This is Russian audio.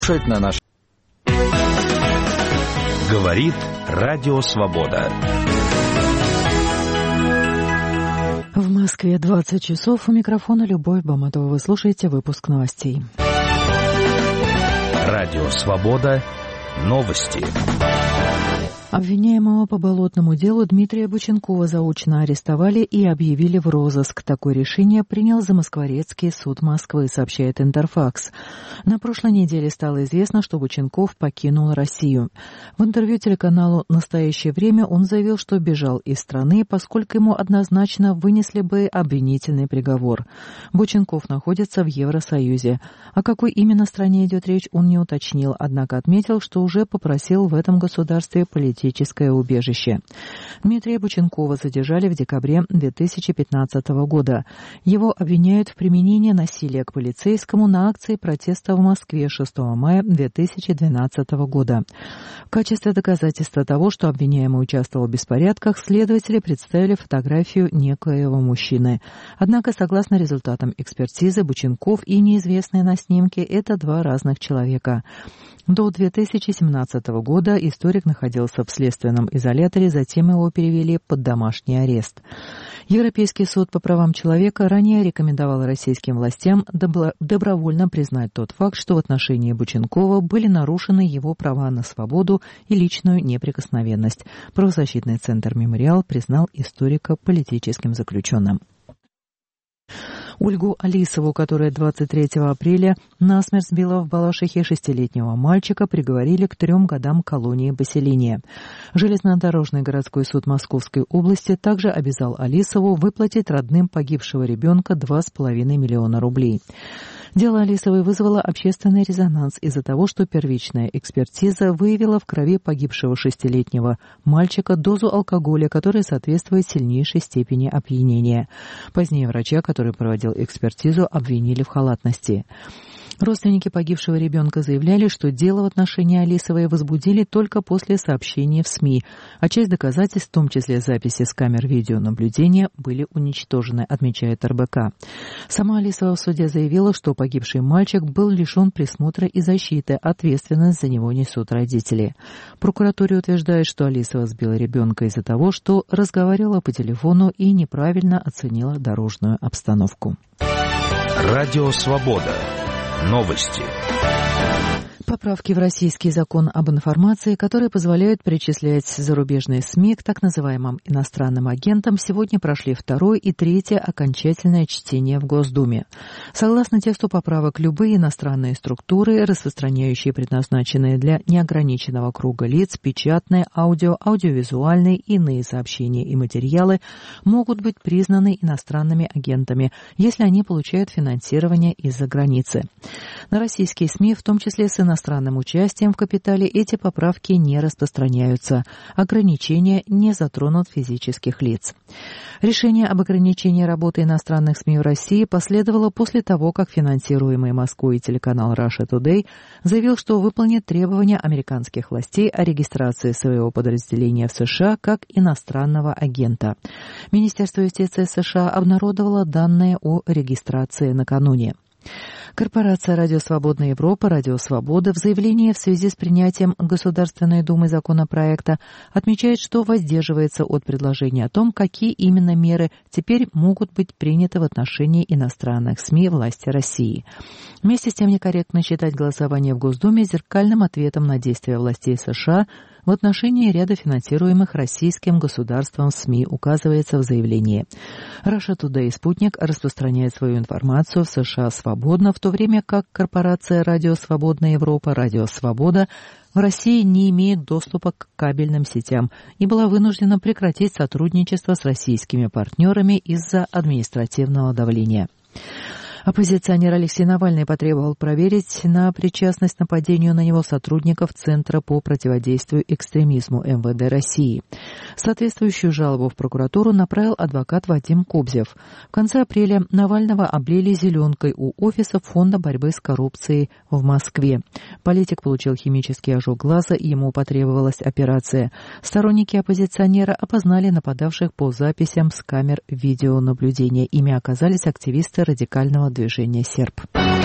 На наш... Говорит Радио Свобода. В Москве 20 часов. У микрофона Любовь Баматова. Вы слушаете выпуск новостей. Радио Свобода. Новости. Обвиняемого по болотному делу Дмитрия Боченкова заочно арестовали и объявили в розыск. Такое решение принял Замоскворецкий суд Москвы, сообщает Интерфакс. На прошлой неделе стало известно, что Боченков покинул Россию. В интервью телеканалу «Настоящее время» он заявил, что бежал из страны, поскольку ему однозначно вынесли бы обвинительный приговор. Боченков находится в Евросоюзе. О какой именно стране идет речь, он не уточнил, однако отметил, что уже попросил в этом государстве политическое убежище. Дмитрия Боченкова задержали в декабре 2015 года. Его обвиняют в применении насилия к полицейскому на акции протеста в Москве 6 мая 2012 года. В качестве доказательства того, что обвиняемый участвовал в беспорядках, следователи представили фотографию некоего мужчины. Однако, согласно результатам экспертизы, Боченков и неизвестный на снимке – это два разных человека. До 2017 года историк находился в следственном изоляторе, затем его перевели под домашний арест. Европейский суд по правам человека ранее рекомендовал российским властям добровольно признать тот факт, что в отношении Боченкова были нарушены его права на свободу и личную неприкосновенность. Правозащитный центр «Мемориал» признал историка политическим заключенным. Ольгу Алисову, которая 23 апреля насмерть сбила в Балашихе 6-летнего мальчика, приговорили к 3 годам колонии поселения. Железнодорожный городской суд Московской области также обязал Алисову выплатить родным погибшего ребенка 2,5 миллиона рублей. Дело Алисовой вызвало общественный резонанс из-за того, что первичная экспертиза выявила в крови погибшего 6-летнего мальчика дозу алкоголя, которая соответствует сильнейшей степени опьянения. Позднее врача, который проводил экспертизу, обвинили в халатности. Родственники погибшего ребенка заявляли, что дело в отношении Алисовой возбудили только после сообщений в СМИ, а часть доказательств, в том числе записи с камер видеонаблюдения, были уничтожены, отмечает РБК. Сама Алисова в суде заявила, что погибший мальчик был лишен присмотра и защиты, ответственность за него несут родители. Прокуратура утверждает, что Алисова сбила ребенка из-за того, что разговаривала по телефону и неправильно оценила дорожную обстановку. Радио Свобода. Новости. Поправки в российский закон об информации, которые позволяют причислять зарубежные СМИ к так называемым иностранным агентам, сегодня прошли 2 и 3 окончательное чтение в Госдуме. Согласно тексту поправок, любые иностранные структуры, распространяющие предназначенные для неограниченного круга лиц печатные, аудиовизуальные и иные сообщения и материалы, могут быть признаны иностранными агентами, если они получают финансирование из-за границы. На российские СМИ, в том числе с иностранным участием в капитале, эти поправки не распространяются. Ограничения не затронут физических лиц. Решение об ограничении работы иностранных СМИ в России последовало после того, как финансируемый Москвой телеканал Russia Today заявил, что выполнит требования американских властей о регистрации своего подразделения в США как иностранного агента. Министерство юстиции США обнародовало данные о регистрации накануне. Корпорация «Радио Свободная Европа», «Радио Свобода» в заявлении в связи с принятием Государственной Думы законопроекта отмечает, что воздерживается от предложения о том, какие именно меры теперь могут быть приняты в отношении иностранных СМИ власти России. Вместе с тем некорректно считать голосование в Госдуме зеркальным ответом на действия властей США в отношении ряда финансируемых российским государством СМИ, указывается в заявлении. Russia Today и «Спутник» распространяют свою информацию в США свободно, в то время как корпорация «Радио Свободная Европа», «Радио Свобода» в России не имеет доступа к кабельным сетям и была вынуждена прекратить сотрудничество с российскими партнерами из-за административного давления. Оппозиционер Алексей Навальный потребовал проверить на причастность к нападению на него сотрудников Центра по противодействию экстремизму МВД России. Соответствующую жалобу в прокуратуру направил адвокат Вадим Кобзев. В конце апреля Навального облили зеленкой у офиса Фонда борьбы с коррупцией в Москве. Политик получил химический ожог глаза, и ему потребовалась операция. Сторонники оппозиционера опознали нападавших по записям с камер видеонаблюдения. Ими оказались активисты радикального движения «Серб».